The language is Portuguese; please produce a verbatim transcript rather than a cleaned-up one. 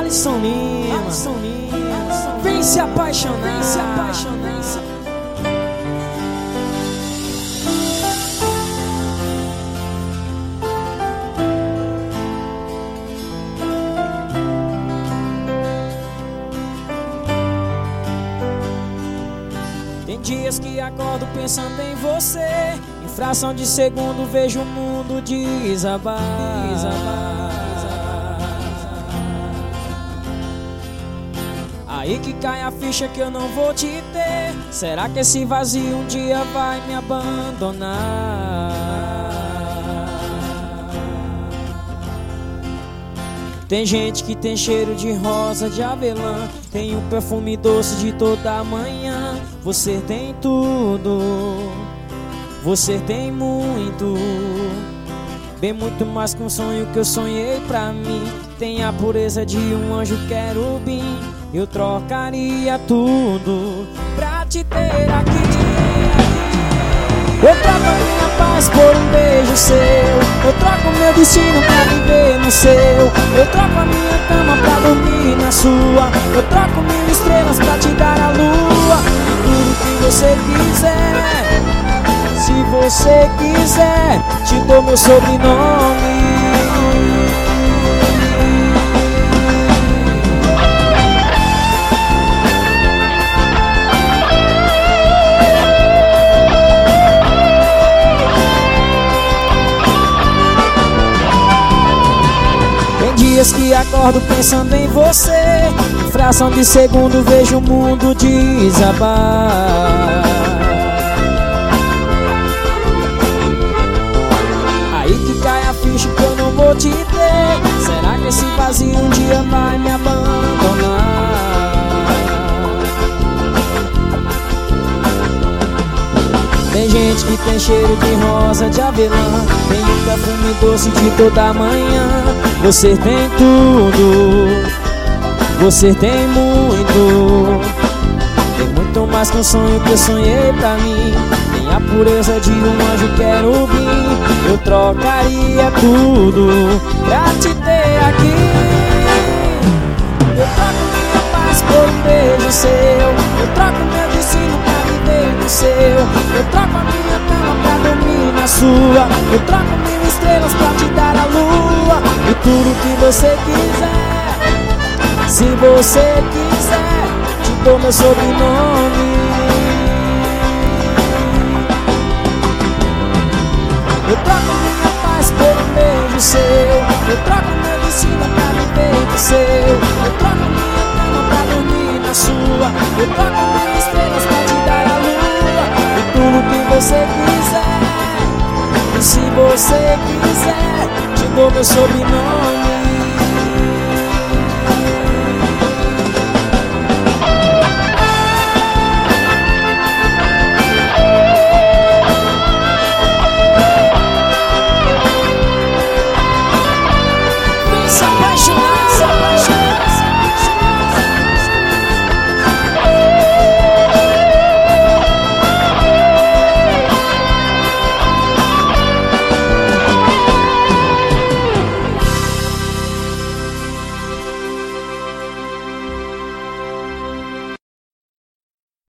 Alisson Lima, Alisson Lima, vem se apaixonar, vem se apaixonar. Tem dias que acordo pensando em você, em fração de segundo vejo o mundo desabar. Aí que cai a ficha que eu não vou te ter. Será que esse vazio um dia vai me abandonar? Tem gente que tem cheiro de rosa, de avelã, tem um perfume doce de toda manhã. Você tem tudo, você tem muito, bem muito mais que um sonho que eu sonhei pra mim. Tem a pureza de um anjo querubim. Eu trocaria tudo pra te ter aqui. Eu troco a minha paz por um beijo seu. Eu troco meu destino pra viver no seu. Eu troco a minha cama pra dormir na sua. Eu troco mil estrelas pra te dar a lua. E tudo que você quiser, se você quiser, te dou meu sobrenome. Dias que acordo pensando em você, em fração de segundo vejo o mundo desabar. Aí que cai a ficha que eu não vou te ter. Será que esse vazio um dia vai me abandonar? Tem gente que tem cheiro de rosa, de avelã, tem um perfume doce de toda manhã. Você tem tudo, você tem muito, tem muito mais que um sonho que eu sonhei pra mim. Tem a pureza de um anjo querubim. Eu trocaria tudo pra te ter aqui. Eu troco minha paz por um beijo seu. Eu troco meu destino pra viver no seu. Eu troco a minha cama pra dormir na sua. Eu troco mil estrelas pra te dar a lua. E tudo que você quiser, se você quiser, te dou meu sobrenome. Eu troco minha paz por um beijo seu. Eu troco meu destino pra viver no seu. Eu troco minha cama pra dormir na sua. Eu troco mil estrelas pra te dar a lua. E tudo que você quiser, e se você quiser, te dou meu sobrenome.